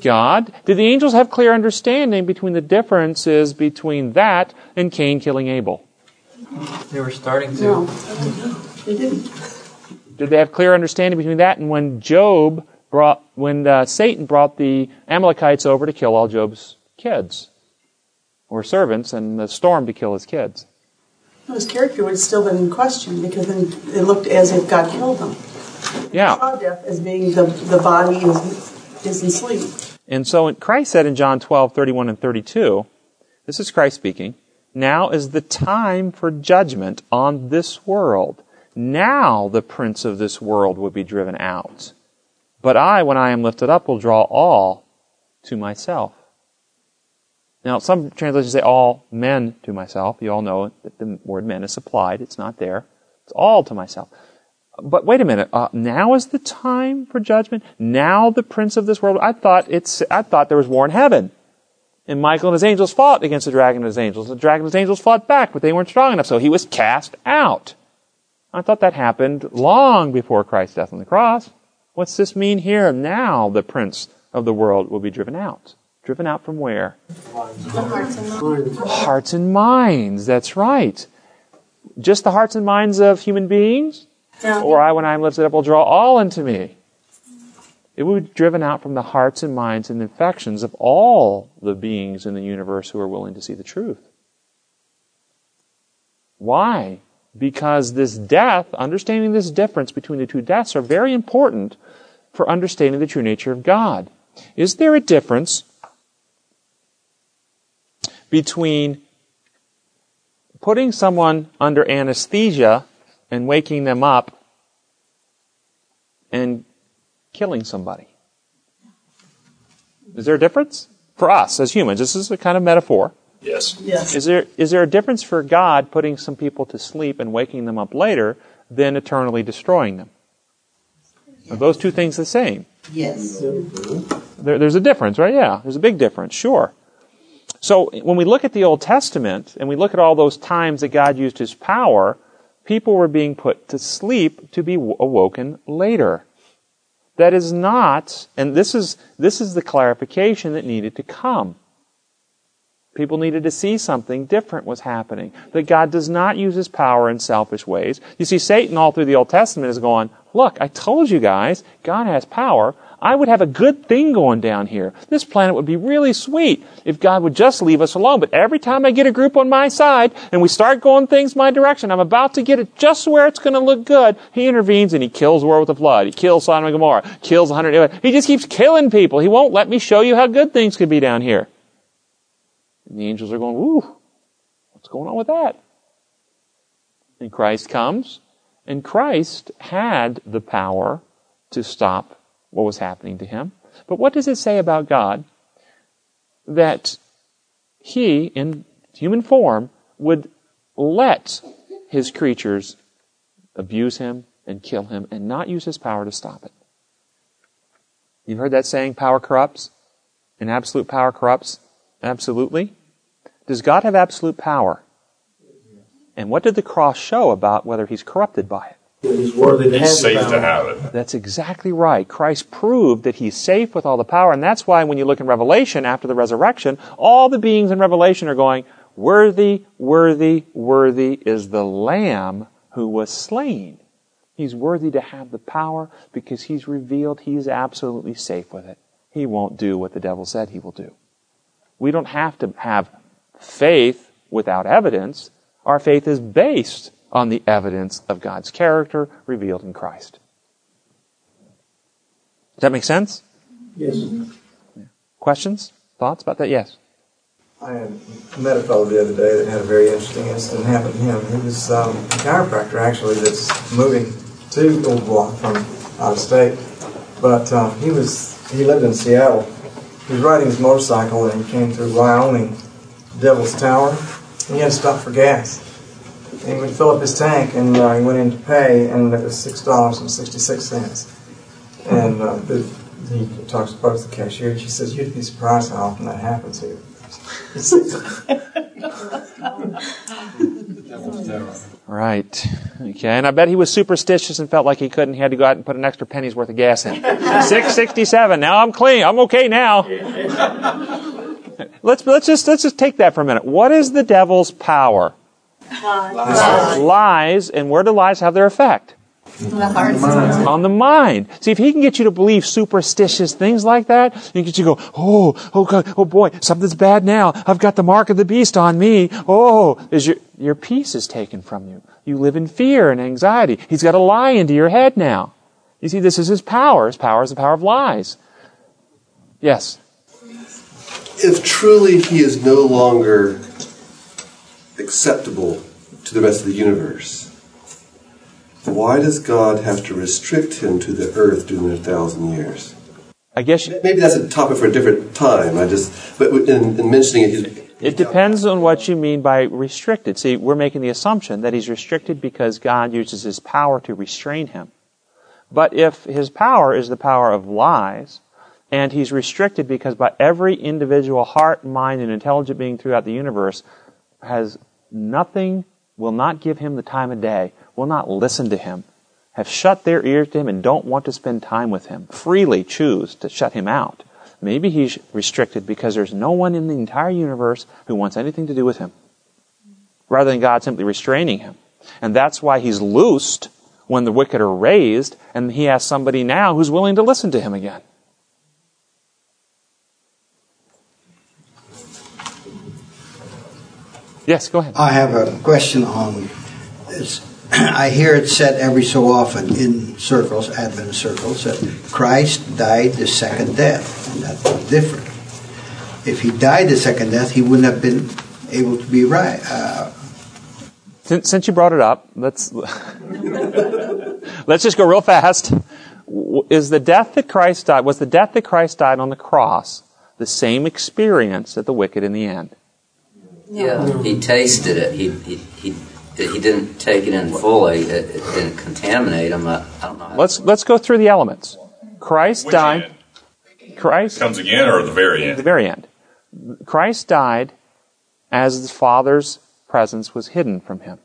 God? Did the angels have clear understanding between the differences between that and Cain killing Abel? They were starting to. No, they didn't. Did they have clear understanding between that and when Job brought, when uh, Satan brought the Amalekites over to kill all Job's kids, or servants, and the storm to kill his kids? Well, his character would have still been in question because then it looked as if God killed him. Yeah. He saw death as being the, the body is, is in sleep. And so Christ said in John twelve, thirty-one and thirty-two, this is Christ speaking, now is the time for judgment on this world. Now the prince of this world will be driven out. But I, when I am lifted up, will draw all to myself. Now, some translations say all men to myself. You all know that the word men is supplied. It's not there. It's all to myself. But wait a minute. Uh, now is the time for judgment? Now the prince of this world? I thought it's. I thought there was war in heaven. And Michael and his angels fought against the dragon and his angels. The dragon and his angels fought back, but they weren't strong enough, so he was cast out. I thought that happened long before Christ's death on the cross. What's this mean here? Now the prince of the world will be driven out. Driven out from where? The hearts and minds. Hearts and minds, that's right. Just the hearts and minds of human beings? Yeah. Or I, when I am lifted up, will draw all into me. It will be driven out from the hearts and minds and affections of all the beings in the universe who are willing to see the truth. Why? Because this death, understanding this difference between the two deaths, are very important for understanding the true nature of God. Is there a difference between putting someone under anesthesia and waking them up and killing somebody? Is there a difference? For us as humans, this is a kind of metaphor. Yes. Yes. Is there is there a difference for God putting some people to sleep and waking them up later than eternally destroying them? Are those two things the same? Yes. There, there's a difference, right? Yeah, there's a big difference, sure. So when we look at the Old Testament and we look at all those times that God used His power, people were being put to sleep to be awoken later. That is not, and this is this is the clarification that needed to come. People needed to see something different was happening. That God does not use His power in selfish ways. You see, Satan all through the Old Testament is going, look, I told you guys, God has power. I would have a good thing going down here. This planet would be really sweet if God would just leave us alone. But every time I get a group on my side and we start going things my direction, I'm about to get it just where it's going to look good, He intervenes and He kills the world with a flood. He kills Sodom and Gomorrah, kills a hundred. He just keeps killing people. He won't let me show you how good things could be down here. And the angels are going, woo, what's going on with that? And Christ comes, and Christ had the power to stop what was happening to Him. But what does it say about God? That He, in human form, would let His creatures abuse Him and kill Him and not use His power to stop it. You've heard that saying, power corrupts, and absolute power corrupts absolutely. Does God have absolute power? And what did the cross show about whether He's corrupted by it? He's worthy to have He's safe the to have it. That's exactly right. Christ proved that He's safe with all the power, and that's why when you look in Revelation after the resurrection, all the beings in Revelation are going, worthy, worthy, worthy is the Lamb who was slain. He's worthy to have the power because He's revealed He's absolutely safe with it. He won't do what the devil said He will do. We don't have to have faith without evidence. Our faith is based on the evidence of God's character revealed in Christ. Does that make sense? Yes. Yeah. Questions? Thoughts about that? Yes. I had met a fellow the other day that had a very interesting incident happen to him. He was um, a chiropractor, actually, that's moving to Old Block from out of state. But uh, he was he lived in Seattle. He was riding his motorcycle and he came through Wyoming, Devil's Tower, and he had to stop for gas. And he would fill up his tank, and uh, he went in to pay, and it was six dollars and sixty-six cents. And uh, the, he talks to the cashier, and she says, "You'd be surprised how often that happens here." Right. Okay, and I bet he was superstitious and felt like he couldn't. He had to go out and put an extra penny's worth of gas in. six sixty-seven. Now I'm clean. I'm okay now. Let's let's just let's just take that for a minute. What is the devil's power? Lies. Lies. And where do lies have their effect? The heart. On the mind. See, if he can get you to believe superstitious things like that, he can get you to go, oh, oh, God, oh boy, something's bad now. I've got the mark of the beast on me. Oh, is your your peace is taken from you. You live in fear and anxiety. He's got a lie into your head now. You see, this is his power. His power is the power of lies. Yes. If truly he is no longer acceptable to the rest of the universe, why does God have to restrict him to the earth during a thousand years? I guess you, maybe that's a topic for a different time. I just, but in, in mentioning it, he's, it depends on what you mean by restricted. See, we're making the assumption that he's restricted because God uses his power to restrain him. But if his power is the power of lies, and he's restricted because by every individual heart, mind, and intelligent being throughout the universe has nothing, will not give him the time of day, will not listen to him, have shut their ears to him and don't want to spend time with him, freely choose to shut him out. Maybe he's restricted because there's no one in the entire universe who wants anything to do with him, rather than God simply restraining him. And that's why he's loosed when the wicked are raised, and he has somebody now who's willing to listen to him again. Yes, go ahead. I have a question on this. I hear it said every so often in circles, Advent circles, that Christ died the second death, and that's different. If he died the second death, he wouldn't have been able to be right. Uh, since, since you brought it up, let's let's just go real fast. Is the death that Christ died, was the death that Christ died on the cross the same experience that the wicked in the end? Yeah, he tasted it. He he he, he didn't take it in fully. It, it didn't contaminate him. I, I don't know. How let's let's go through the elements. Christ Which died. End? Christ comes again, or the very end. The very end. Christ died as the Father's presence was hidden from him.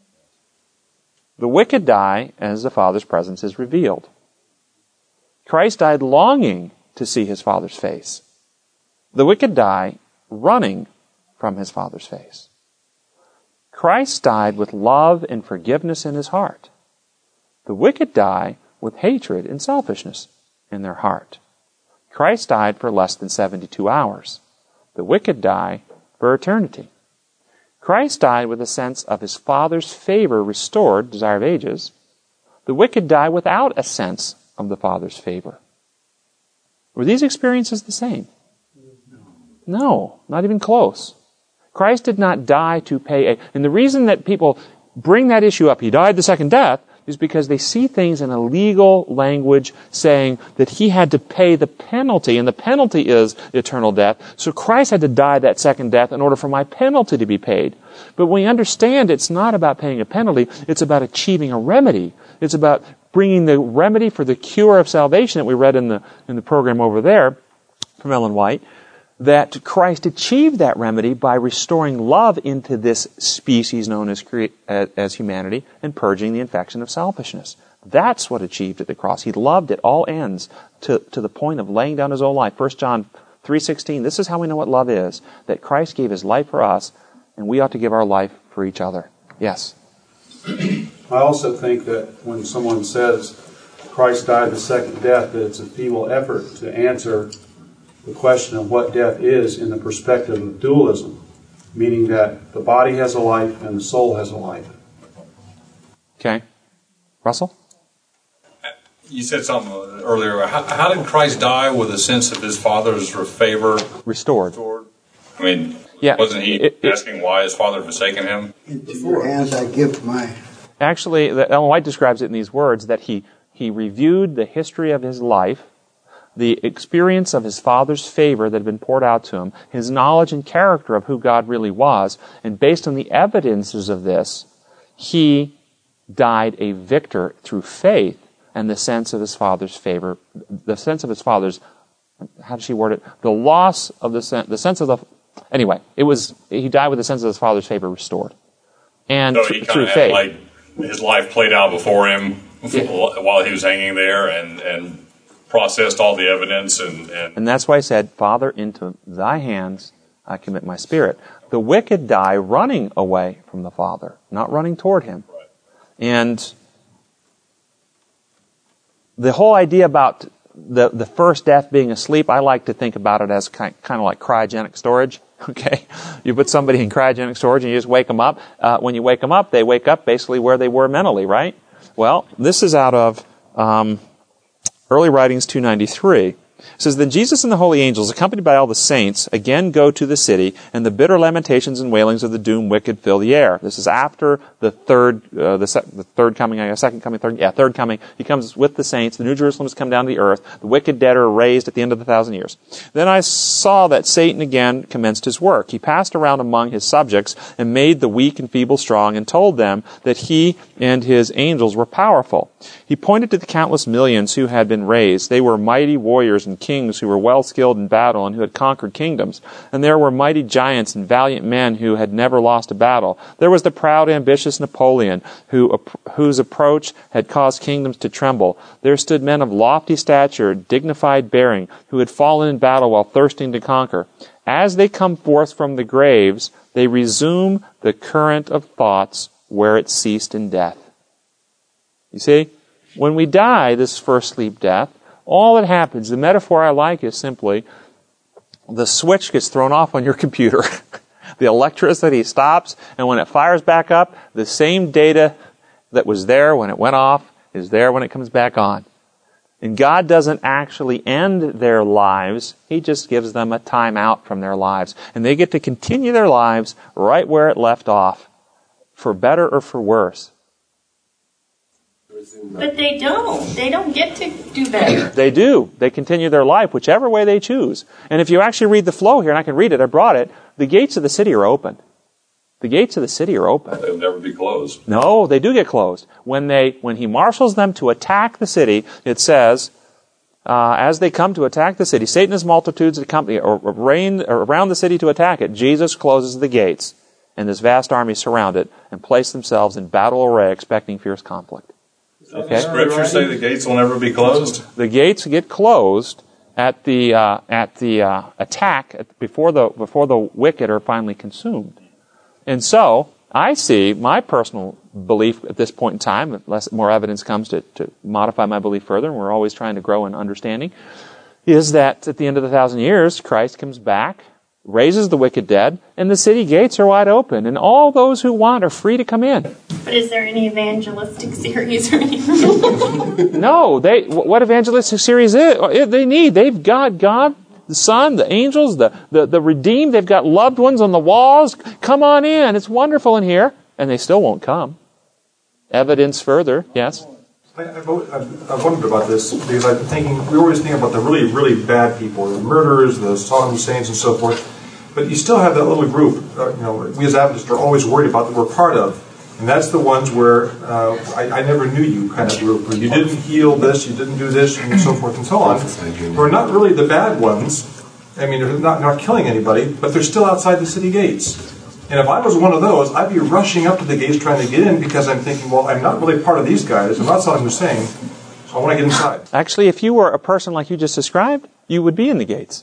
The wicked die as the Father's presence is revealed. Christ died longing to see his Father's face. The wicked die running from his Father's face. Christ died with love and forgiveness in his heart. The wicked die with hatred and selfishness in their heart. Christ died for less than seventy-two hours. The wicked die for eternity. Christ died with a sense of his Father's favor restored, desire of ages. The wicked die without a sense of the Father's favor. Were these experiences the same? No, not even close. Christ did not die to pay a... And the reason that people bring that issue up, he died the second death, is because they see things in a legal language saying that he had to pay the penalty, and the penalty is eternal death. So Christ had to die that second death in order for my penalty to be paid. But when we understand it's not about paying a penalty, it's about achieving a remedy. It's about bringing the remedy for the cure of salvation that we read in the in the program over there from Ellen White, that Christ achieved that remedy by restoring love into this species known as, as humanity and purging the infection of selfishness. That's what achieved at the cross. He loved at all ends to, to the point of laying down his own life. First John three sixteen, this is how we know what love is, that Christ gave his life for us, and we ought to give our life for each other. Yes? I also think that when someone says Christ died the second death, that it's a feeble effort to answer the question of what death is in the perspective of dualism, meaning that the body has a life and the soul has a life. Okay. Russell? You said something earlier. How, how did Christ die with a sense of his Father's favor? Restored. Restored? I mean, yeah, wasn't he it, it, asking why his Father had forsaken him? Into your hands I give my... Actually, Ellen White describes it in these words, that he, he reviewed the history of his life, the experience of his Father's favor that had been poured out to him, his knowledge and character of who God really was, and based on the evidences of this, he died a victor through faith and the sense of his Father's favor, the sense of his Father's, how does she word it? The loss of the sense, the sense of the Anyway, it was he died with a sense of his Father's favor restored. And so th- he through kind of faith. had like his life played out before him Yeah. while he was hanging there and, and processed all the evidence. And, and And that's why he said, Father, into thy hands I commit my spirit. The wicked die running away from the Father, not running toward him. Right. And the whole idea about the, the first death being asleep, I like to think about it as kind, kind of like cryogenic storage. Okay? You put somebody in cryogenic storage and you just wake them up. Uh, when you wake them up, they wake up basically where they were mentally, right? Well, this is out of um, Early Writings two ninety-three. It says, Then Jesus and the holy angels, accompanied by all the saints, again go to the city, and the bitter lamentations and wailings of the doomed wicked fill the air. This is after the third, uh, the, se- the third coming, uh, second coming, third, yeah, third coming. He comes with the saints. The New Jerusalem has come down to the earth. The wicked dead are raised at the end of the thousand years. Then I saw that Satan again commenced his work. He passed around among his subjects and made the weak and feeble strong, and told them that he and his angels were powerful. He pointed to the countless millions who had been raised. They were mighty warriors and kings who were well skilled in battle and who had conquered kingdoms. And there were mighty giants and valiant men who had never lost a battle. There was the proud, ambitious Napoleon, who, whose approach had caused kingdoms to tremble. There stood men of lofty stature, dignified bearing, who had fallen in battle while thirsting to conquer. As they come forth from the graves, they resume the current of thoughts where it ceased in death. You see, when we die this first sleep death, all that happens, the metaphor I like is simply the switch gets thrown off on your computer. The electricity stops, and when it fires back up, the same data that was there when it went off is there when it comes back on. And God doesn't actually end their lives. He just gives them a time out from their lives. And they get to continue their lives right where it left off, for better or for worse. But they don't. They don't get to do better. They do. They continue their life whichever way they choose. And if you actually read the flow here, and I can read it, I brought it, the gates of the city are open. The gates of the city are open. They'll never be closed. No, they do get closed. When they, when he marshals them to attack the city, it says, uh, as they come to attack the city, Satan and his multitudes accompany or reign around the city to attack it. Jesus closes the gates, and this vast army surround it and place themselves in battle array, expecting fierce conflict. Okay. Scripture say the gates will never be closed. The gates get closed at the uh, at the uh, attack at, before the before the wicked are finally consumed. And so I see my personal belief at this point in time, unless more evidence comes to, to modify my belief further, and we're always trying to grow in understanding, is that at the end of the thousand years, Christ comes back, raises the wicked dead, and the city gates are wide open, and all those who want are free to come in. But is there any evangelistic series or anything? No, they. What evangelistic series is they need? They've got God, the Son, the angels, the, the, the redeemed. They've got loved ones on the walls. Come on in. It's wonderful in here. And they still won't come. Evidence further, yes? I, I've, I've, I've wondered about this because I've been thinking, we always think about the really, really bad people, the murderers, the Saddam Husseins and so forth. But you still have that little group, uh, you know, we as Adventists are always worried about that we're part of. And that's the ones where uh, I, I never knew you kind of group, where you didn't heal this, you didn't do this, and so forth and so on. We're not really the bad ones. I mean, they're not, not killing anybody, but they're still outside the city gates. And if I was one of those, I'd be rushing up to the gates trying to get in because I'm thinking, well, I'm not really part of these guys. I'm not Saddam Hussein, so I want to get inside. Actually, if you were a person like you just described, you would be in the gates.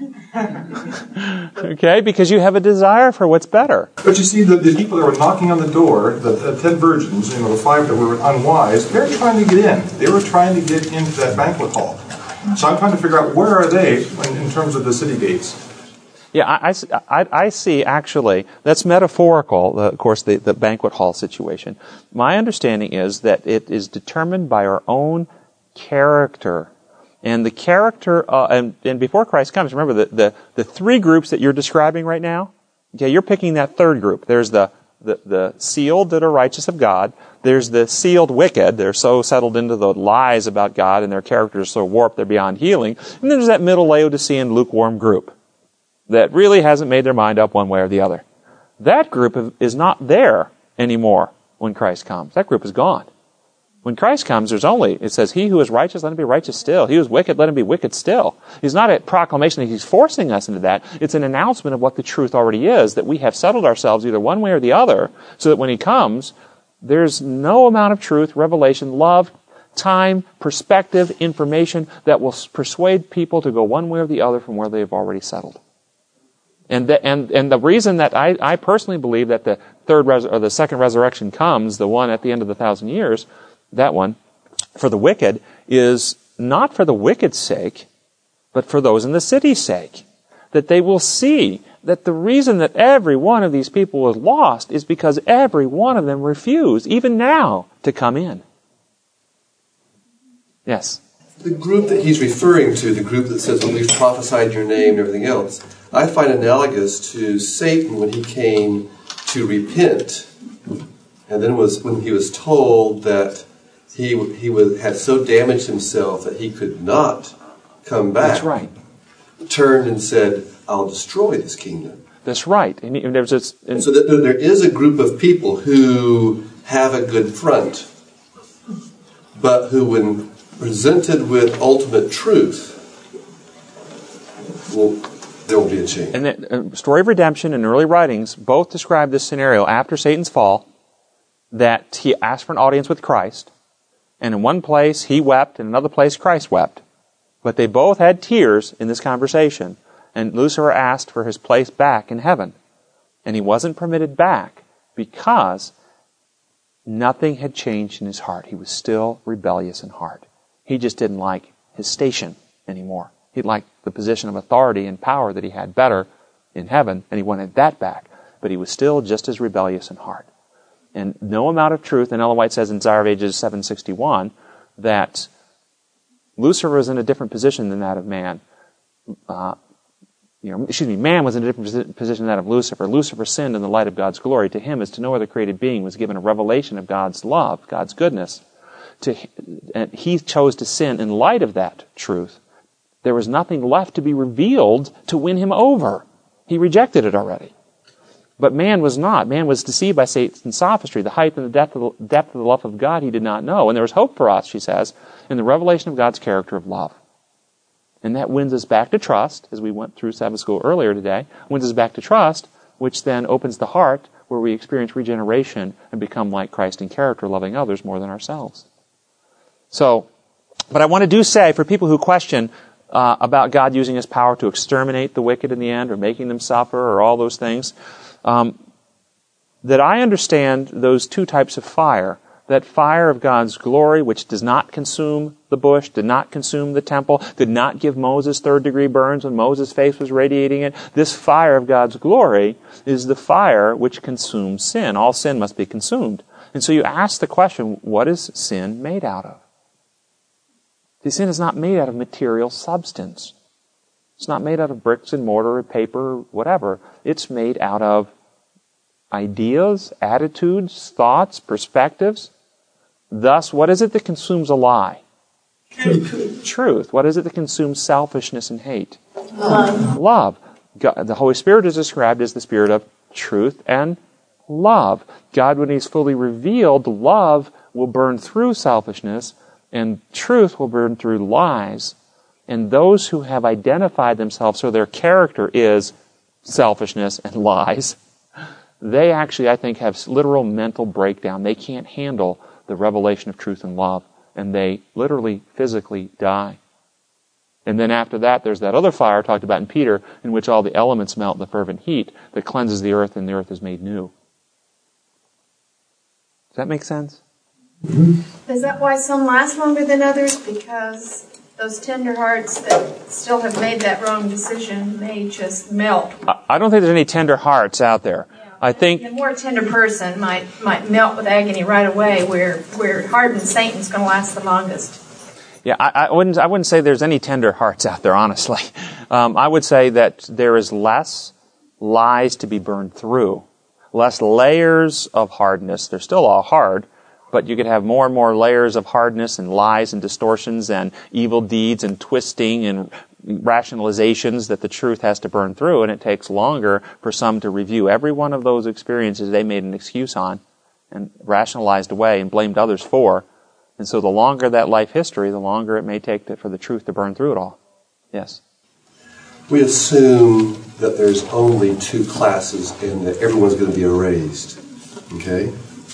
Okay? Because you have a desire for what's better. But you see, the, the people that were knocking on the door, the, the ten virgins, you know, the five that were unwise, they're trying to get in. They were trying to get into that banquet hall. So I'm trying to figure out where are they in, in terms of the city gates. Yeah, I, I, I see, actually, that's metaphorical, of course, the, the banquet hall situation. My understanding is that it is determined by our own character. And the character, uh, and, and before Christ comes, remember, the, the, the three groups that you're describing right now, okay, you're picking that third group. There's the, the, the sealed that are righteous of God. There's the sealed wicked. They're so settled into the lies about God, and their characters are so warped they're beyond healing. And then there's that middle Laodicean lukewarm group that really hasn't made their mind up one way or the other. That group is not there anymore when Christ comes. That group is gone. When Christ comes, there's only, it says, he who is righteous, let him be righteous still. He who is wicked, let him be wicked still. It's not a proclamation that he's forcing us into that. It's an announcement of what the truth already is, that we have settled ourselves either one way or the other, so that when he comes, there's no amount of truth, revelation, love, time, perspective, information that will persuade people to go one way or the other from where they've already settled. And the, and and the reason that I, I personally believe that the third res, or the second resurrection comes, the one at the end of the thousand years, that one, for the wicked, is not for the wicked's sake, but for those in the city's sake. That they will see that the reason that every one of these people was lost is because every one of them refused, even now, to come in. Yes? The group that he's referring to, the group that says, well, we've prophesied your name and everything else, I find analogous to Satan when he came to repent, and then was when he was told that he he was, had so damaged himself that he could not come back. That's right. Turned and said, I'll destroy this kingdom. That's right. And, and there's this, and so that there is a group of people who have a good front, but who, when presented with ultimate truth, will there will be a change. And the uh, story of redemption and early writings both describe this scenario after Satan's fall, that he asked for an audience with Christ, and in one place he wept, and in another place Christ wept. But they both had tears in this conversation, and Lucifer asked for his place back in heaven. And he wasn't permitted back because nothing had changed in his heart. He was still rebellious in heart. He just didn't like his station anymore. He liked the position of authority and power that he had better in heaven, and he wanted that back. But he was still just as rebellious in heart. And no amount of truth, and Ellen White says in Desire of Ages seven sixty-one, that Lucifer was in a different position than that of man. Uh, you know, excuse me, man was in a different position than that of Lucifer. Lucifer sinned in the light of God's glory. To him, as to no other created being, was given a revelation of God's love, God's goodness. To, and he chose to sin in light of that truth. There was nothing left to be revealed to win him over. He rejected it already. But man was not. Man was deceived by Satan's sophistry. The height and the depth of the, depth of the love of God he did not know. And there was hope for us, she says, in the revelation of God's character of love. And that wins us back to trust, as we went through Sabbath school earlier today, wins us back to trust, which then opens the heart where we experience regeneration and become like Christ in character, loving others more than ourselves. So, but I want to do say, for people who question uh, about God using his power to exterminate the wicked in the end, or making them suffer, or all those things, um, that I understand those two types of fire. That fire of God's glory, which does not consume the bush, did not consume the temple, did not give Moses third-degree burns when Moses' face was radiating it. This fire of God's glory is the fire which consumes sin. All sin must be consumed. And so you ask the question, what is sin made out of? See, sin is not made out of material substance. It's not made out of bricks and mortar or paper or whatever. It's made out of ideas, attitudes, thoughts, perspectives. Thus, what is it that consumes a lie? Truth. Truth. What is it that consumes selfishness and hate? Love. Love. God, the Holy Spirit is described as the Spirit of truth and love. God, when He's fully revealed, love will burn through selfishness, and truth will burn through lies. And those who have identified themselves, so their character is selfishness and lies, they actually, I think, have literal mental breakdown. They can't handle the revelation of truth and love, and they literally, physically die. And then after that, there's that other fire talked about in Peter, in which all the elements melt in the fervent heat that cleanses the earth, and the earth is made new. Does that make sense? Is that why some last longer than others? Because those tender hearts that still have made that wrong decision may just melt. I don't think there's any tender hearts out there. I think the more tender person might might melt with agony right away, where where hardened Satan's going to last the longest. Yeah, I, I wouldn't I wouldn't say there's any tender hearts out there, honestly. Um, I would say that there is less lies to be burned through, less layers of hardness. They're still all hard, but you could have more and more layers of hardness and lies and distortions and evil deeds and twisting and rationalizations that the truth has to burn through, and it takes longer for some to review every one of those experiences they made an excuse on and rationalized away and blamed others for, And so the longer that life history, the longer it may take to, for the truth to burn through it all. Yes? We assume that there's only two classes and that everyone's going to be erased. Okay?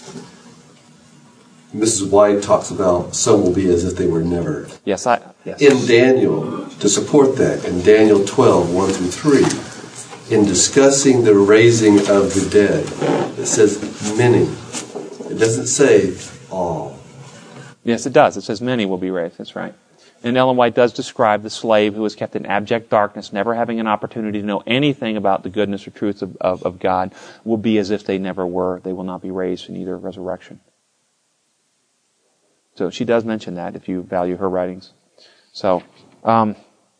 Missus White talks about some will be as if they were never. Yes, I. Yes. In Daniel, to support that, in Daniel twelve, one through three, in discussing the raising of the dead, it says many. It doesn't say all. Yes, it does. It says many will be raised. That's right. And Ellen White does describe the slave who was kept in abject darkness, never having an opportunity to know anything about the goodness or truth of, of, of God, will be as if they never were. They will not be raised in either resurrection. So she does mention that if you value her writings. So, um,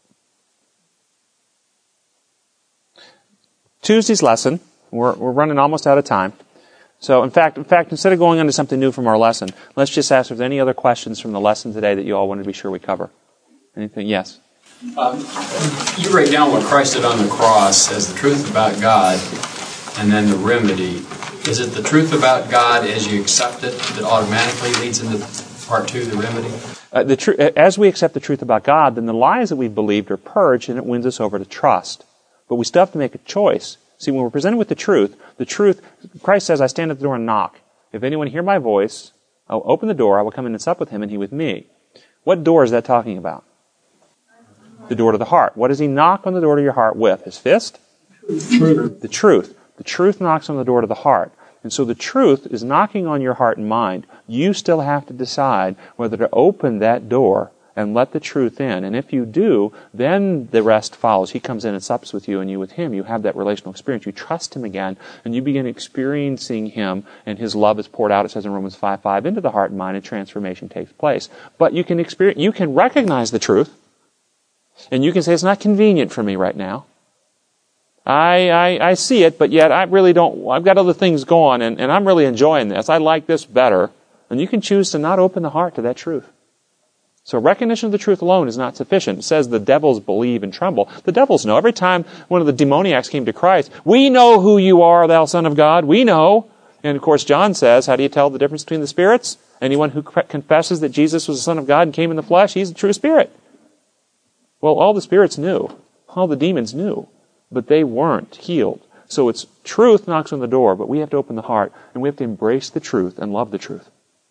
Tuesday's lesson, we're, we're running almost out of time. So, in fact, in fact, instead of going on to something new from our lesson, let's just ask if there's any other questions from the lesson today that you all wanted to be sure we cover. Anything? Yes? Um, you write down what Christ did on the cross as the truth about God, and then the remedy. Is it the truth about God as you accept it that automatically leads into part two, the remedy? Uh, the tr- as we accept the truth about God, then the lies that we've believed are purged, and it wins us over to trust. But we still have to make a choice. See, when we're presented with the truth, the truth, Christ says, I stand at the door and knock. If anyone hear my voice, I'll open the door, I will come in and sup with him, and he with me. What door is that talking about? The door to the heart. What does he knock on the door to your heart with? His fist? Truth. The truth. The truth knocks on the door to the heart. And so the truth is knocking on your heart and mind. You still have to decide whether to open that door and let the truth in. And if you do, then the rest follows. He comes in and sups with you, and you with him. You have that relational experience. You trust him again, and you begin experiencing him, and his love is poured out, it says in Romans five five, into the heart and mind, and transformation takes place. But you can experience, you can recognize the truth, and you can say, it's not convenient for me right now. I, I, I see it, but yet I really don't, I've got other things going, and, and I'm really enjoying this. I like this better. And you can choose to not open the heart to that truth. So recognition of the truth alone is not sufficient. It says the devils believe and tremble. The devils know. Every time one of the demoniacs came to Christ, we know who you are, thou Son of God. We know. And of course, John says, how do you tell the difference between the spirits? Anyone who confesses that Jesus was the Son of God and came in the flesh, he's the true spirit. Well, all the spirits knew. All the demons knew. But they weren't healed. So it's truth knocks on the door, but we have to open the heart, and we have to embrace the truth and love the truth.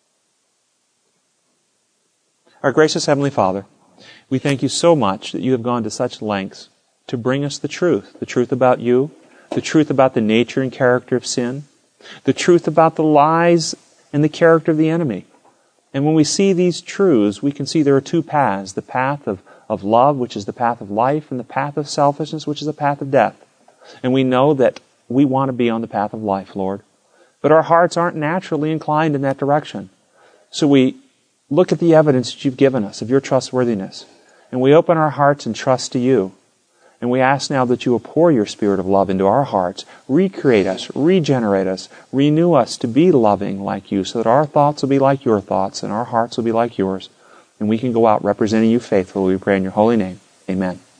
Our gracious Heavenly Father, we thank you so much that you have gone to such lengths to bring us the truth, the truth about you, the truth about the nature and character of sin, the truth about the lies and the character of the enemy. And when we see these truths, we can see there are two paths, the path of, of love, which is the path of life, and the path of selfishness, which is the path of death. And we know that we want to be on the path of life, Lord. But our hearts aren't naturally inclined in that direction. So we look at the evidence that you've given us of your trustworthiness. And we open our hearts and trust to you. And we ask now that you will pour your spirit of love into our hearts, recreate us, regenerate us, renew us to be loving like you, so that our thoughts will be like your thoughts and our hearts will be like yours. And we can go out representing you faithfully. We pray in your holy name. Amen.